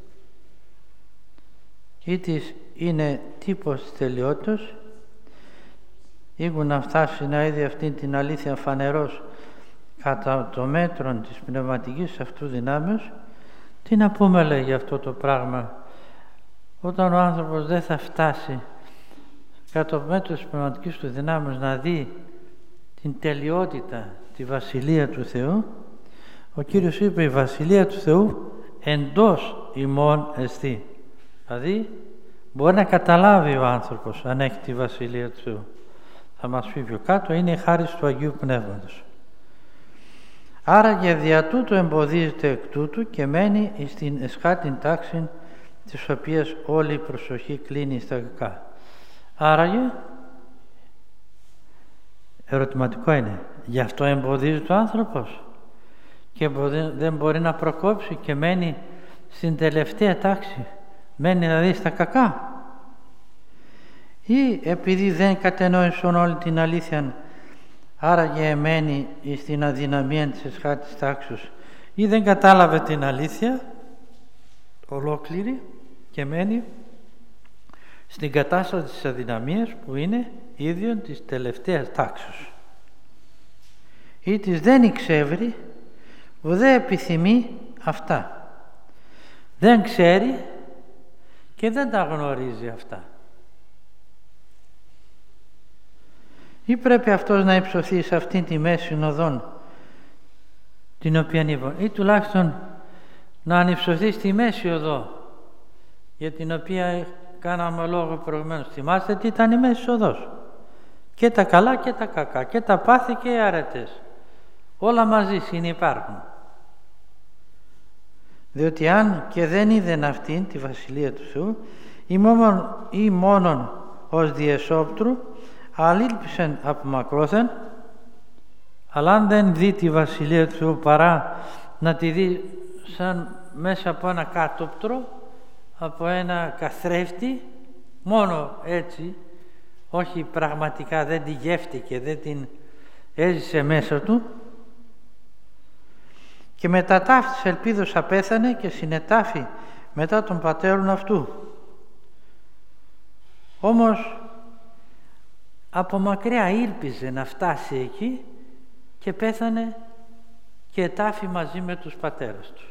ή της είναι τύπος της τελειότητας, ήγου να φτάσει να είδε αυτή την αλήθεια φανερός κατά το μέτρο της πνευματικής αυτού δυνάμεως. Τι να πούμε, λέει, για αυτό το πράγμα, όταν ο άνθρωπος δεν θα φτάσει κατά το μέτρο της πνευματικής του δυνάμεως να δει την τελειότητα, τη Βασιλεία του Θεού. Ο Κύριος είπε, η Βασιλεία του Θεού εντός ημών εστί. Δηλαδή μπορεί να καταλάβει ο άνθρωπος αν έχει τη Βασιλεία του Θεού. Θα μας πει πιο κάτω, είναι η χάρις του Αγίου Πνεύματος. Άρα για δια τούτου εμποδίζεται εκ τούτου και μένει στην εσχάτην τάξη της οποίας όλη η προσοχή κλείνει στα κακά. Άραγε, ερωτηματικό είναι, γι' αυτό εμποδίζεται ο άνθρωπος και δεν μπορεί να προκόψει και μένει στην τελευταία τάξη, μένει δηλαδή στα κακά, ή επειδή δεν κατενόησαν όλη την αλήθεια, άραγε μένει στην αδυναμία της εσχάτης τάξης, ή δεν κατάλαβε την αλήθεια ολόκληρη και μένει στην κατάσταση της αδυναμίας που είναι ίδιον της τελευταίας τάξης, ή της δεν εξεύρει, ουδέ επιθυμεί αυτά, δεν ξέρει και δεν τα γνωρίζει αυτά. Ή πρέπει αυτός να υψωθεί σε αυτήν τη μέση οδόν την οποία είπα, ή τουλάχιστον να ανυψωθεί στη μέση οδό για την οποία κάναμε λόγο προηγουμένως. Θυμάστε τι ήταν η μέση οδός? Και τα καλά και τα κακά, και τα πάθη και οι αρετές, όλα μαζί συνυπάρχουν. Διότι αν και δεν είδεν αυτήν τη Βασιλεία του Θεού, ή μόνον ως διεσόπτρου, αλήλπισεν από μακρόθεν, αλλά αν δεν δει τη Βασιλεία του Θεού παρά να τη δει σαν μέσα από ένα κάτωπτρο, από ένα καθρέφτη, μόνο έτσι, όχι πραγματικά, δεν τη γεύτηκε, δεν την έζησε μέσα του, και μετά ταύτης ελπίδος απέθανε και συνετάφη μετά των πατέρων αυτού. Όμως από μακριά ήλπιζε να φτάσει εκεί και πέθανε και ετάφη μαζί με τους πατέρες του.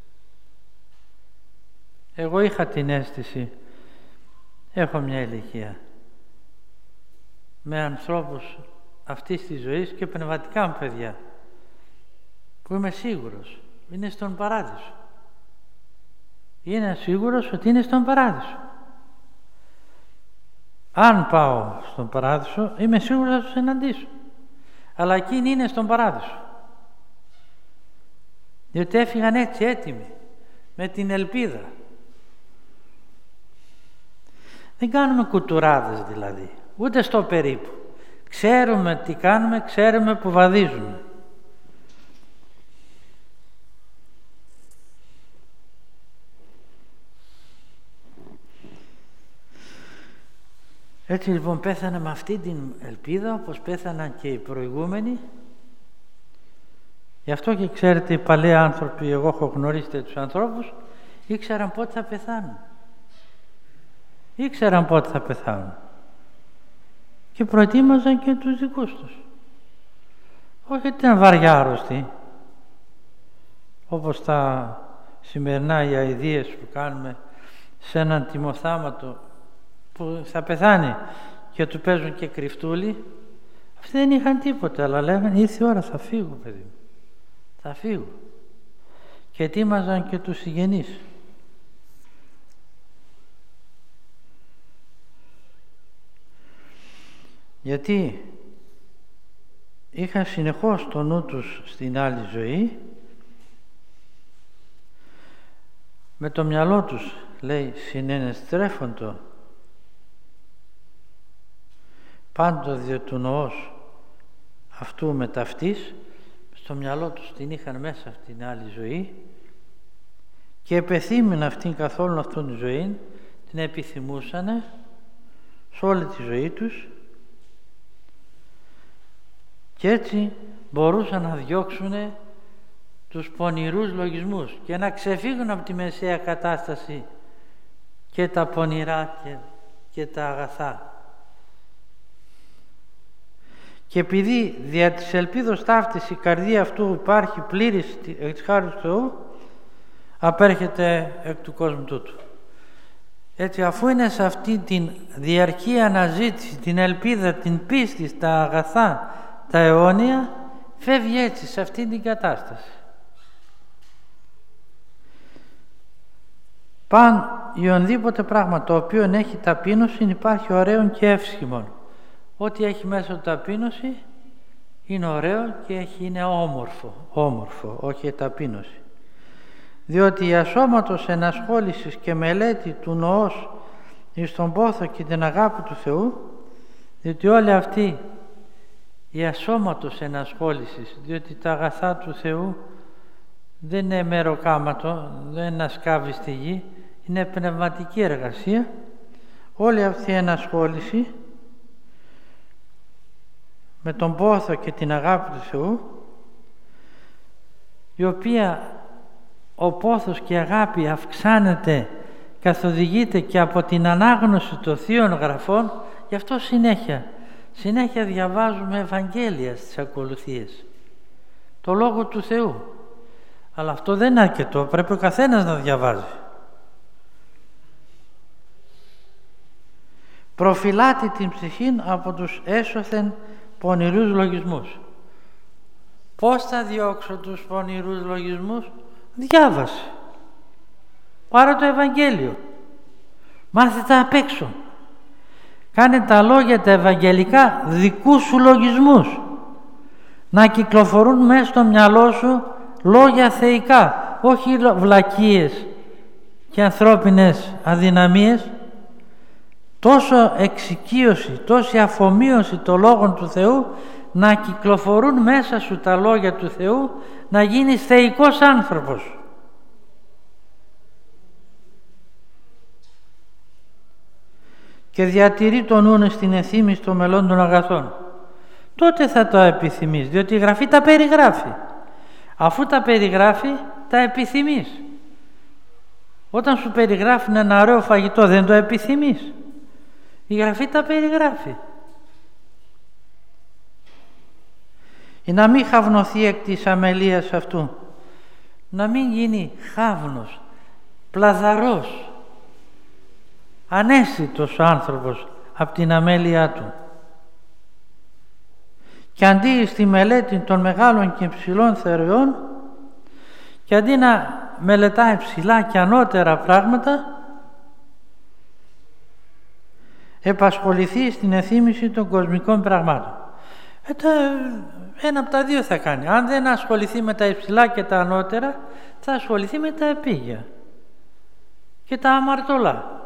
Εγώ είχα την αίσθηση, έχω μια ηλικία, με ανθρώπους αυτής της ζωής και πνευματικά μου παιδιά, που είμαι σίγουρος είναι στον παράδεισο. Είναι σίγουρος ότι είναι στον παράδεισο. Αν πάω στον παράδεισο, είμαι σίγουρος να τους συναντήσω. Αλλά εκείνοι είναι στον παράδεισο. Διότι έφυγαν έτσι έτοιμοι, με την ελπίδα. Δεν κάνουμε κουτουράδες δηλαδή, ούτε στο περίπου. Ξέρουμε τι κάνουμε, ξέρουμε που βαδίζουμε. Έτσι λοιπόν πέθανε με αυτή την ελπίδα, όπως πέθαναν και οι προηγούμενοι. Γι' αυτό και ξέρετε, οι παλαιοί άνθρωποι, εγώ έχω γνωρίσει τους ανθρώπους, ήξεραν πότε θα πεθάνουν. Ήξεραν πότε θα πεθάνουν. Και προετοίμαζαν και τους δικούς τους. Όχι ότι ήταν βαριά άρρωστοι, όπως τα σημερινά οι αηδίες που κάνουμε σε έναν τιμοθάματο που θα πεθάνει και του παίζουν και κρυφτούλι. Αυτοί δεν είχαν τίποτα, αλλά λέγανε ήρθε η ώρα, θα φύγω παιδί μου, θα φύγω. Και ετοίμαζαν και τους συγγενείς. Γιατί είχαν συνεχώς το νου τους στην άλλη ζωή, με το μυαλό τους, λέει, συνενεστρέφοντο πάντο δια του νοός αυτού με ταυτής, στο μυαλό τους την είχαν μέσα αυτήν την άλλη ζωή και επεθύμην αυτήν καθόλου αυτήν τη ζωή, την επιθυμούσανε σε όλη τη ζωή τους και έτσι μπορούσαν να διώξουν τους πονηρούς λογισμούς και να ξεφύγουν από τη μεσαία κατάσταση και τα πονηρά και τα αγαθά. Και επειδή δια της ελπίδος ταύτης η καρδία αυτού υπάρχει πλήρης εκ της χάρης του Θεού, απέρχεται εκ του κόσμου τούτου. Έτσι, αφού είναι σε αυτή την διαρκή αναζήτηση, την ελπίδα, την πίστη στα αγαθά, τα αιώνια, φεύγει έτσι σε αυτή την κατάσταση. Παν ιονδήποτε πράγμα το οποίο έχει ταπείνωση υπάρχει ωραίον και εύσχημον. Ό,τι έχει μέσα του ταπείνωση είναι ωραίο και είναι όμορφο, όχι ταπείνωση. Διότι η ασώματος ενασχόλησης και μελέτη του νοός εις τον πόθο και την αγάπη του Θεού, διότι όλη αυτή η ασώματος ενασχόλησης, διότι τα αγαθά του Θεού δεν είναι μεροκάματο, δεν είναι να σκάβει στη γη, είναι πνευματική εργασία. Όλη αυτή η ενασχόληση με τον πόθο και την αγάπη του Θεού, η οποία ο πόθος και η αγάπη αυξάνεται, καθοδηγείται και από την ανάγνωση των Θείων Γραφών. Γι' αυτό συνέχεια διαβάζουμε Ευαγγέλια στις ακολουθίες, το Λόγο του Θεού. Αλλά αυτό δεν είναι αρκετό, πρέπει ο καθένας να διαβάζει. Προφυλάτει την ψυχή από τους έσωθεν πονηρούς λογισμούς. Πώς θα διώξω τους πονηρούς λογισμούς? Διάβασε. Πάρε το Ευαγγέλιο. Μάθε τα απ' έξω. Κάνε τα λόγια τα ευαγγελικά δικούς σου λογισμούς. Να κυκλοφορούν μέσα στο μυαλό σου λόγια θεϊκά. όχι βλακίες και ανθρώπινες αδυναμίες, τόσο εξοικείωση, τόση αφομοίωση των λόγων του Θεού, να κυκλοφορούν μέσα σου τα λόγια του Θεού, να γίνεις θεϊκός άνθρωπος. Και διατηρεί τον νου στην ενθύμηση των μελών των αγαθών. Τότε θα το επιθυμείς, διότι η Γραφή τα περιγράφει. Αφού τα περιγράφει, τα επιθυμείς. Όταν σου περιγράφει ένα ωραίο φαγητό, δεν το επιθυμείς. Η Γραφή τα περιγράφει. Ή να μην χαυνωθεί εκ της αμελίας αυτού. Να μην γίνει χαύνος, πλαδαρός, αναίσθητος ο άνθρωπος από την αμέλειά του. Και αντί στη μελέτη των μεγάλων και ψηλών θεωριών, και αντί να μελετάει ψηλά και ανώτερα πράγματα, επασχοληθεί στην ενθύμηση των κοσμικών πραγμάτων. Ένα από τα δύο θα κάνει. Αν δεν ασχοληθεί με τα υψηλά και τα ανώτερα, θα ασχοληθεί με τα επίγεια και τα αμαρτωλά.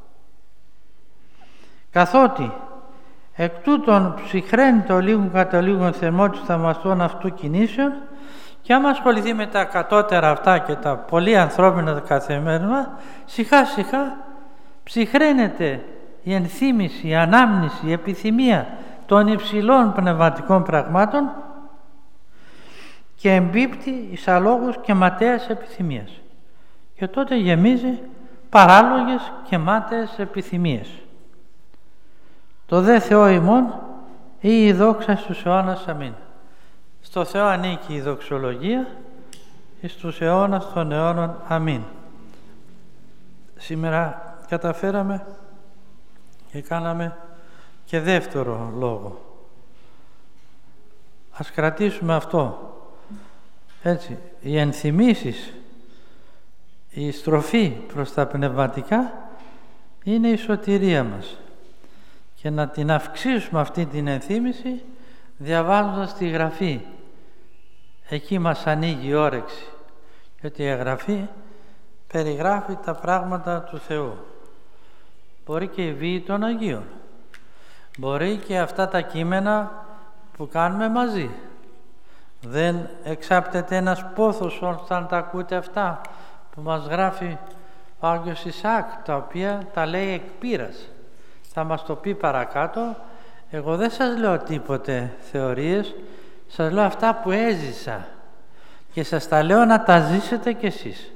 Καθότι εκ τούτων ψυχραίνει το λίγον κατά λίγον θερμό της θαυμαστών αυτού κινήσεων, και άμα ασχοληθεί με τα κατώτερα αυτά και τα πολύ ανθρώπινα καθημερινά, σιγά σιγά ψυχραίνεται η ενθύμηση, η ανάμνηση, η επιθυμία των υψηλών πνευματικών πραγμάτων και εμπίπτει εις αλόγους και ματαίας επιθυμίας. Και τότε γεμίζει παράλογες και μάταιες επιθυμίες. Το δε Θεό ημών ή η δόξα στους αιώνας. Αμήν. Στο Θεό ανήκει η δοξολογία εις τους αιώνας των αιώνων. Αμήν. Σήμερα καταφέραμε και κάναμε και δεύτερο λόγο. Ας κρατήσουμε αυτό. Έτσι, οι ενθυμίσεις, η στροφή προς τα πνευματικά είναι η σωτηρία μας. Και να την αυξήσουμε αυτή την ενθύμηση διαβάζοντας τη Γραφή. Εκεί μας ανοίγει η όρεξη. Γιατί η Γραφή περιγράφει τα πράγματα του Θεού. Μπορεί και η βίη των Αγίων. Μπορεί και αυτά τα κείμενα που κάνουμε μαζί. Δεν εξάπτεται ένας πόθος όταν τα ακούτε αυτά που μας γράφει ο Άγιος Ισαάκ, τα οποία τα λέει εκ πείρας. Θα μας το πει παρακάτω. Εγώ δεν σας λέω τίποτε θεωρίες, σας λέω αυτά που έζησα και σας τα λέω να τα ζήσετε κι εσείς.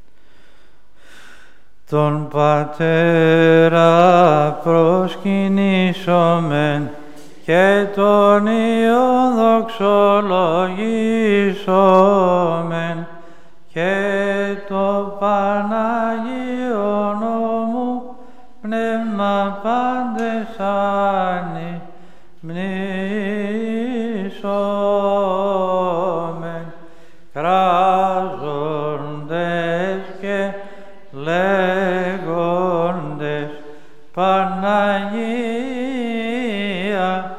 Τον Πατέρα προσκυνήσομεν και τον Υιόν δοξολογήσομεν και το Παναγίον Νόμου Πνεύμα πάντες ανυμνήσομεν, κράζοντες και λέγοντες Παναγία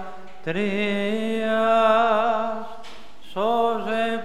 Τρίας, σώζε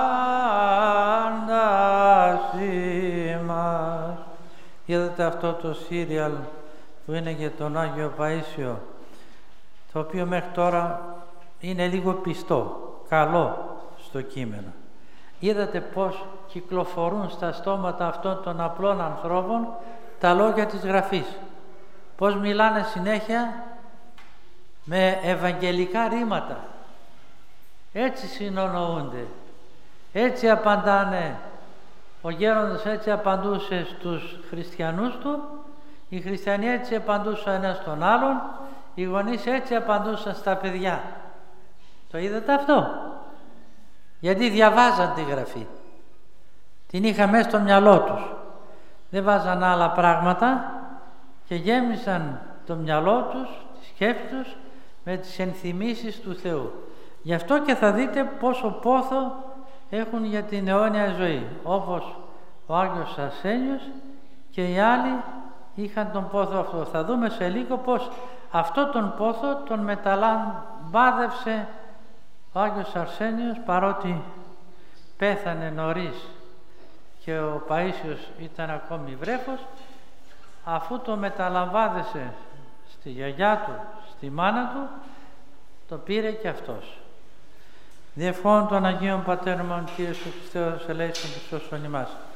πάντας ημάς. Είδατε αυτό το σύριαλ που είναι για τον Άγιο Παΐσιο, το οποίο μέχρι τώρα είναι λίγο πιστό, καλό στο κείμενο. Είδατε πώς κυκλοφορούν στα στόματα αυτών των απλών ανθρώπων τα λόγια της Γραφής. Πώς μιλάνε συνέχεια με ευαγγελικά ρήματα. Έτσι συνονοούνται. Έτσι απαντάνε. Ο γέροντας έτσι απαντούσε στους χριστιανούς του, οι χριστιανοί έτσι απαντούσαν ένας στον άλλον, οι γονείς έτσι απαντούσαν στα παιδιά. Το είδατε αυτό? Γιατί διαβάζαν τη Γραφή. Την είχαν μέσα στο μυαλό τους. Δεν βάζαν άλλα πράγματα και γέμισαν το μυαλό τους, τη σκέψη τους με τις ενθυμίσεις του Θεού. Γι' αυτό και θα δείτε πόσο πόθο έχουν για την αιώνια ζωή. Όπως ο Άγιος Αρσένιος και οι άλλοι είχαν τον πόθο αυτό. Θα δούμε σε λίγο πως αυτό τον πόθο τον μεταλαμπάδευσε ο Άγιος Αρσένιος, παρότι πέθανε νωρίς και ο Παΐσιος ήταν ακόμη βρέφος, αφού το μεταλαμβάνεσε στη γιαγιά του, στη μάνα του, το πήρε και αυτός. Διευχών των Αγίων Πατέρων Κύριε Ιησού Χριστέ, ελέησον και σώσον ημάς.